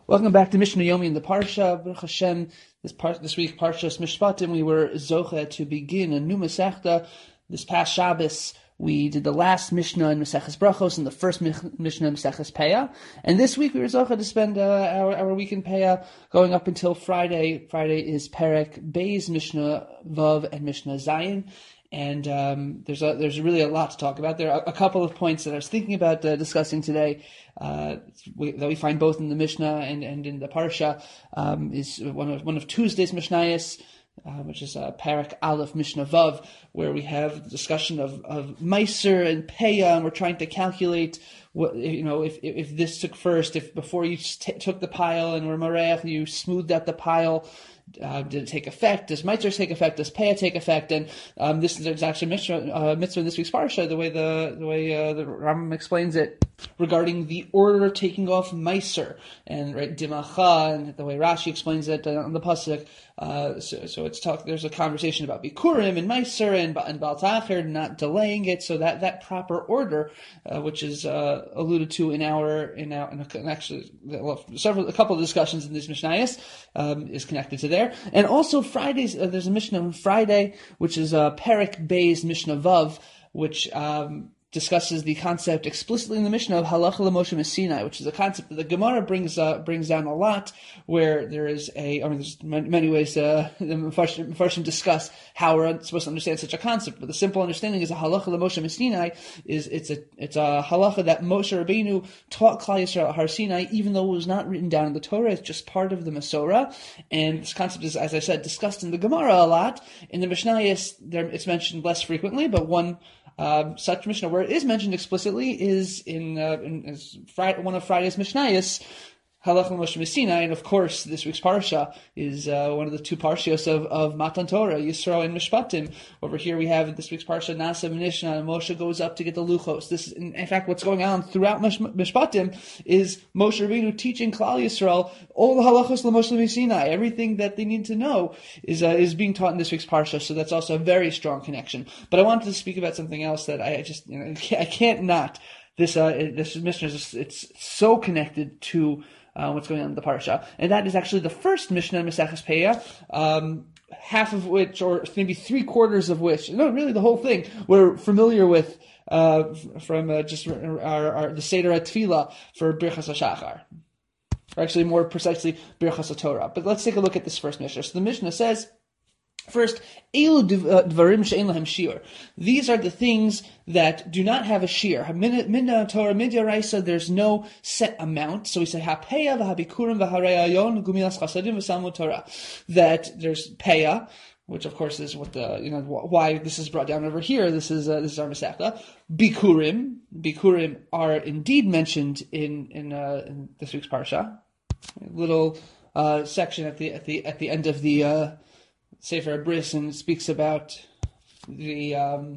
Welcome back to Mishnah Yomi in the Parsha. Baruch Hashem, this week Parshas Mishpatim, we were zoche to begin a new Masechta. This past Shabbos, we did the last Mishnah in Maseches Brachos and the first Mishnah in Maseches Peah. And this week we were zoche to spend our week in Peah going up until Friday. Friday is Perek Beis, Mishnah Vav, and Mishnah Zayin. And there's really a lot to talk about. There are a couple of points that I was thinking about discussing today that we find both in the Mishnah and in the Parsha. Is one of Tuesday's Mishnayos, which is Perek Aleph Mishnah Vav, where we have the discussion of Meiser and Peah, and we're trying to calculate if this took first, if before you took the pile and were Mareach, you smoothed out the pile. Did it take effect? Does Meiser take effect? Does Peah take effect? And this is actually mitzvah in this week's parsha. The way the Rambam explains it regarding the order of taking off Meiser and right Dimacha, and the way Rashi explains it on the pasuk. So it's there's a conversation about Bikurim and Meiser and Baal Ta'achir, not delaying it. So that proper order, which is alluded to in actually a couple of discussions in this Mishnayos, is connected to there. And also Fridays, there's a Mishnah on Friday, which is Perek Beis Mishnah Vav, which discusses the concept explicitly in the Mishnah of Halacha L'Moshe Sinai, which is a concept that the Gemara brings down a lot, where there's many ways the Mefarshim discuss how we're supposed to understand such a concept, but the simple understanding is a Halacha L'Moshe Sinai is it's a halacha that Moshe Rabbeinu taught Klal Yisrael at Har Sinai, even though it was not written down in the Torah. It's just part of the Masorah, and this concept is, as I said, discussed in the Gemara a lot. In the Mishnayos, it's mentioned less frequently, but one such Mishnah where it is mentioned explicitly is in one of Friday's Mishnayos, Halacha L'Moshe Sinai, and of course this week's parsha is one of the two parshios of Matan Torah, Yisro and Mishpatim. Over here we have this week's parsha Nasa V'Nishna, and Moshe goes up to get the luchos. This, in fact, what's going on throughout Mishpatim is Moshe Rabbeinu teaching Klal Yisrael all the halachos L'Moshe Sinai. Everything that they need to know is being taught in this week's parsha. So that's also a very strong connection. But I wanted to speak about something else that I just I can't not. This Mishnah it's so connected to what's going on in the parsha, and that is actually the first Mishnah in Maseches Peah, half of which, or maybe 3/4 of which, no, really the whole thing, we're familiar with from just our the Seder HaTfilah for Birchas HaShachar, or actually more precisely Birchas HaTorah. But let's take a look at this first Mishnah. So the Mishnah says, first, Elu Dvarim She'en Lahem Shiur. These are the things that do not have a shiur. Min Torah, Midya there's no set amount. So we say HaPeah, v'HaBikurim, v'HaRe'ayon, Gumilas Chasadim, v'Salmud Torah. That there's Peah, which of course is what why this is brought down over here. This is our Masechta. Bikurim are indeed mentioned in this week's parsha. A little section at the end of the Sefer Bris, and speaks about the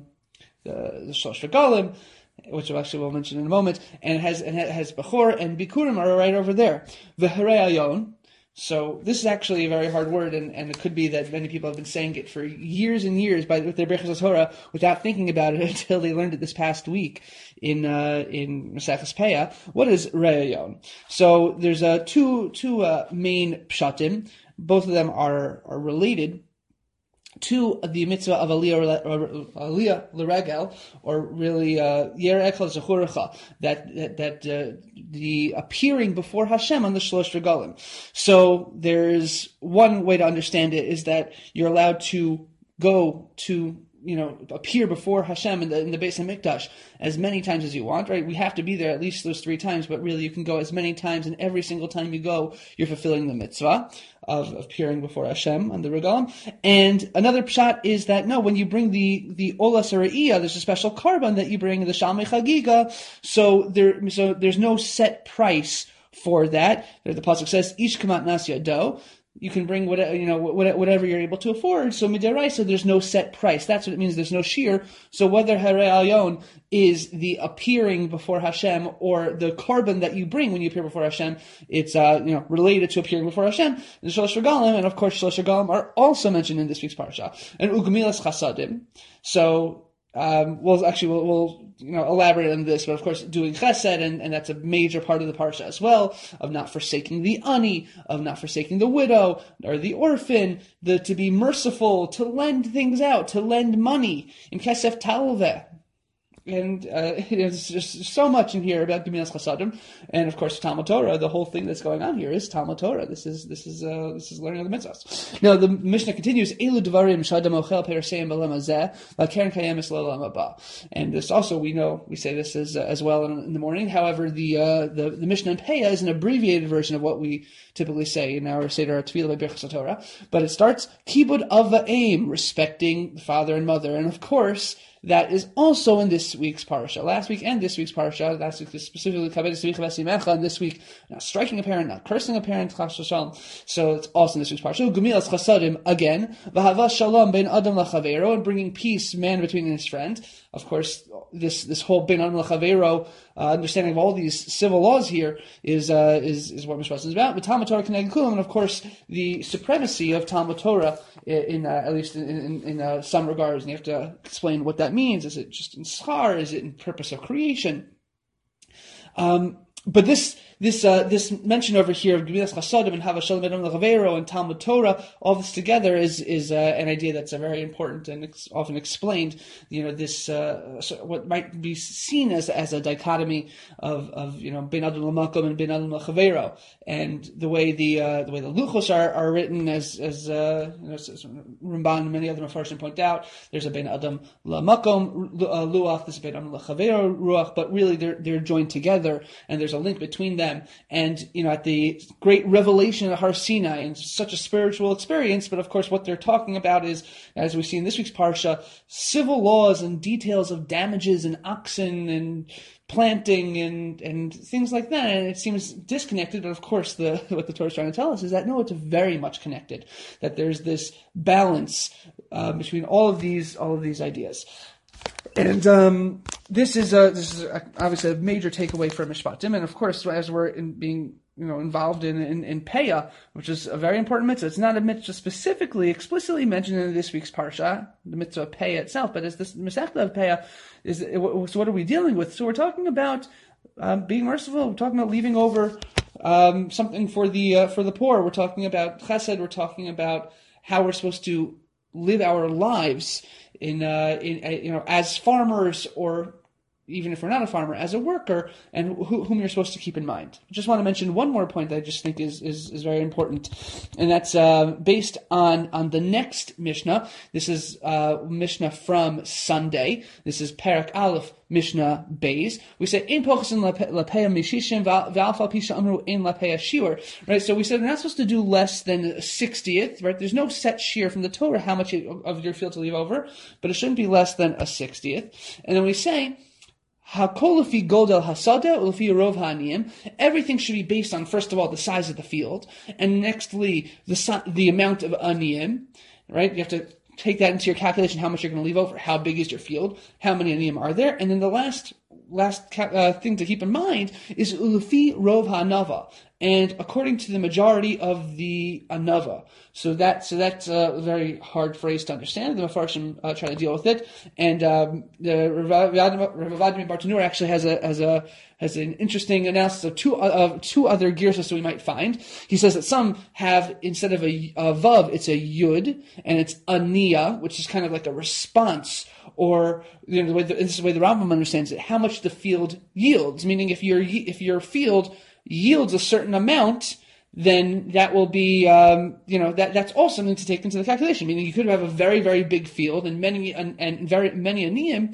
Shlosh Regalim, which actually we'll mention in a moment, and it has Bechor and Bikurim are right over there. V'Hare'ayon. So this is actually a very hard word, and it could be that many people have been saying it for years and years with their Birchas Torah without thinking about it until they learned it this past week in Maseches Peah. What is Re'ayon? So there's two main pshatim. Both of them are related to the mitzvah of Aliyah L'Regel, or really Yer Echel Zechurecha, that the appearing before Hashem on the Shlosh Regalim. So there's one way to understand it is that you're allowed to go to appear before Hashem in the Beis HaMikdash as many times as you want, right? We have to be there at least those 3 times, but really you can go as many times, and every single time you go, you're fulfilling the mitzvah of appearing before Hashem on the Regalim. And another pshat is that, no, when you bring the Olas Hara'iyah, there's a special carbon that you bring, the Shalmei Chagiga, so there's no set price for that. The pasuk says, Ish Kamat Nas Yado. You can bring whatever you're able to afford. So midiraisa, there's no set price. That's what it means. There's no shiur. So whether Hare'ayon is the appearing before Hashem or the carbon that you bring when you appear before Hashem, it's related to appearing before Hashem. The Shlosh Regalim, and of course Shlosh Regalim are also mentioned in this week's parsha. And Ugmilas Chasadim. So we'll elaborate on this, but of course doing chesed, and that's a major part of the parsha as well, of not forsaking the ani, of not forsaking the widow or the orphan, to be merciful, to lend things out, to lend money in kesef talveh. And there's just so much in here about Gemilas Chasadim, and of course Talmud Torah. The whole thing that's going on here is Talmud Torah. This is learning of the mitzvahs. Now the Mishnah continues, Elu Devarim Shadam Ochel Peraseim B'Lem Hazeh LaKeren Kayemis L'Olam Haba. And this also we say this as well in the morning. However, the Mishnah in Peah is an abbreviated version of what we typically say in our Seder Tefillah by Birchas Torah, but it starts Kibud Av V'Aim, respecting the father and mother, and of course that is also in this week's parsha. Last week and this week's parsha. Last week specifically and this week not striking a parent, not cursing a parent. So it's also in this week's parsha. Gemilas Chasadim again. V'havas shalom ben adam lachavero, and bringing peace man between his friend. Of course, this whole ben adam lachavero understanding of all these civil laws here is what Mishpat is about. But Talmud Torah Keneged Kulam, and of course the supremacy of Talmud Torah in at least in some regards. And you have to explain what that means. Is it just in schar? Is it in purpose of creation? But this mention over here of Gemilas Chasadim and Havas Shalom Adam L'Chavero and Talmud Torah, all this together is an idea that's very important and often explained. This what might be seen as a dichotomy of Ben Adam L'Makom and Ben Adam L'Chavero, and the way the luchos are written as Ramban and many other Mefarshim point out. There's a Ben Adam L'Makom luach, there's a Ben Adam L'Chavero ruach, but really they're joined together, and there's a link between them. And at the great revelation of Har Sinai, and such a spiritual experience, but of course what they're talking about is, as we see in this week's parsha, civil laws and details of damages and oxen and planting and things like that. And it seems disconnected, but of course what the Torah is trying to tell us is that no, it's very much connected. That there's this balance between all of these ideas. And this is obviously a major takeaway from Mishpatim, and of course, as we're being involved in Peah, which is a very important mitzvah. It's not a mitzvah specifically, explicitly mentioned in this week's parsha, the mitzvah of Peah itself, but as this Masechta of Peah so what are we dealing with? So we're talking about being merciful. We're talking about leaving over something for the poor. We're talking about chesed. We're talking about how we're supposed to live our lives in as farmers, or even if we're not a farmer, as a worker, and whom you're supposed to keep in mind. I just want to mention one more point that I just think is very important, and that's based on the next Mishnah. This is Mishnah from Sunday. This is Perek Aleph, Mishnah Beis. We say ein pochasin lapeya mishishim v'alfa pisha amru ein lapeya shiur. Right. So we said we're not supposed to do less than a 60th. Right. There's no set shear from the Torah how much of your field to leave over, but it shouldn't be less than a 60th. And then we say, Hakol Godel Hasada Ulfi Rov Ha'aniyim. Everything should be based on, first of all, the size of the field, and nextly the amount of aniyim. Right, you have to take that into your calculation. How much you're going to leave over? How big is your field? How many aniyim are there? And then the last thing to keep in mind is Ulfi Rov Ha'anava, and according to the majority of the anava. So that's a very hard phrase to understand. The Mefarshim try to deal with it, and the Rav Vladimir Bartanura actually has an interesting analysis of two other girsas that we might find. He says that some have, instead of a vav, it's a yud, and it's aniya, which is kind of like a response, or this is the way the Rambam understands it, how much the field yields. Meaning, if your field yields a certain amount, then that will be, that's also something to take into the calculation. Meaning, you could have a very, very big field and very many aniyim,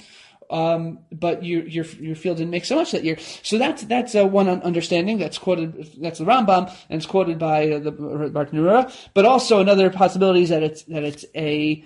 but your field didn't make so much that year. So that's one understanding that's quoted. That's the Rambam, and it's quoted by the Bartanura. But also another possibility is that it's a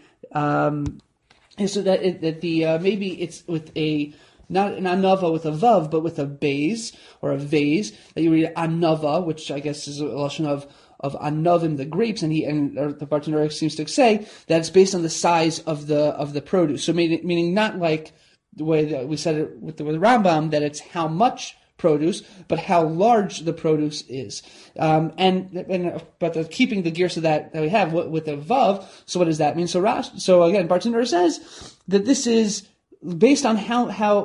so that maybe it's with a, not an anava with a vav, but with a beis or a vase, that you read anava, which I guess is a lashon of anavim, the grapes, and the Bartanura seems to say that it's based on the size of the produce. So meaning not like the way that we said it with the Rambam, that it's how much produce, but how large the produce is. But keeping the gears of that we have with the vav. So what does that mean? So again, Bartanura says that this is based on how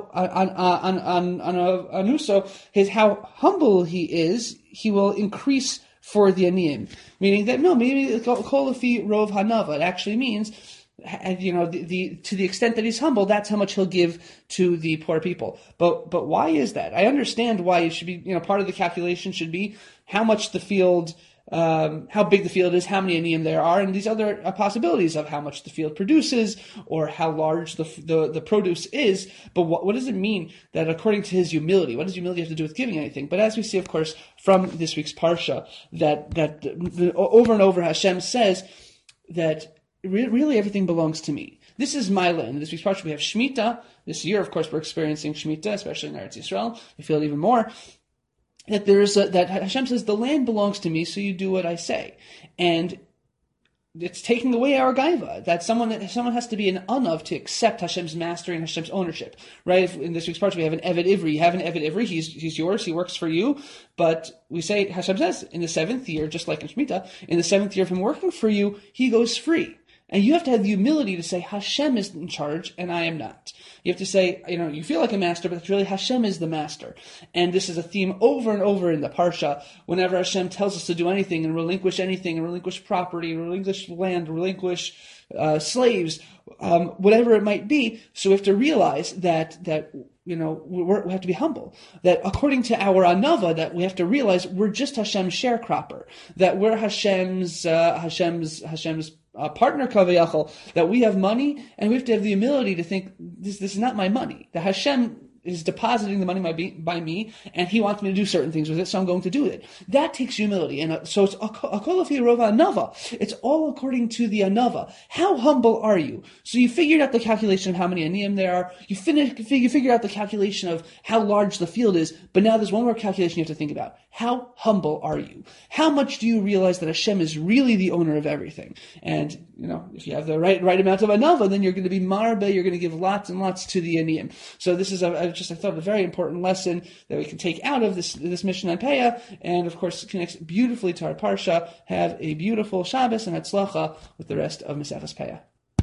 on Anuso, how humble he is, he will increase for the aniyim. Meaning that maybe kolafi rov hanava. It actually means, to the extent that he's humble, that's how much he'll give to the poor people. But why is that? I understand why it should be, part of the calculation should be how much the field, how big the field is, how many aniyim there are, and these other possibilities of how much the field produces or how large the produce is. But what does it mean that according to his humility? What does humility have to do with giving anything? But as we see, of course, from this week's parsha, that over and over Hashem says that really everything belongs to me. This is my land. This week's parsha we have Shemitah. This year, of course, we're experiencing Shemitah, especially in Eretz Yisrael. We feel it even more. That that Hashem says the land belongs to me, so you do what I say, and it's taking away our gaiva. That someone has to be an anav to accept Hashem's mastery and Hashem's ownership, right? If in this week's parsha we have an Eved Ivri. You have an Eved Ivri. He's yours. He works for you. But we say Hashem says in the 7th year, just like in Shemitah, in the 7th year of him working for you, he goes free. And you have to have the humility to say, Hashem is in charge and I am not. You have to say, you feel like a master, but it's really Hashem is the master. And this is a theme over and over in the Parsha. Whenever Hashem tells us to do anything and relinquish property, relinquish land, relinquish slaves, whatever it might be. So we have to realize that we have to be humble. That according to our anava, that we have to realize we're just Hashem's sharecropper. That we're Hashem's partner kavayachal, that we have money, and we have to have the humility to think, this is not my money. That Hashem is depositing the money by me, and he wants me to do certain things with it, so I'm going to do it. That takes humility, and so it's akolafi rova anava. It's all according to the anava. How humble are you? So you figured out the calculation of how many aniyim there are. You figure out the calculation of how large the field is, but now there's one more calculation you have to think about. How humble are you? How much do you realize that Hashem is really the owner of everything? And, if you have the right amount of anava, then you're going to be marbe, you're going to give lots and lots to the aniyim. So this is I thought a very important lesson that we can take out of this Mishnah and Peah, and of course it connects beautifully to our Parsha. Have a beautiful Shabbos and Hatzlacha with the rest of Maseches Peah.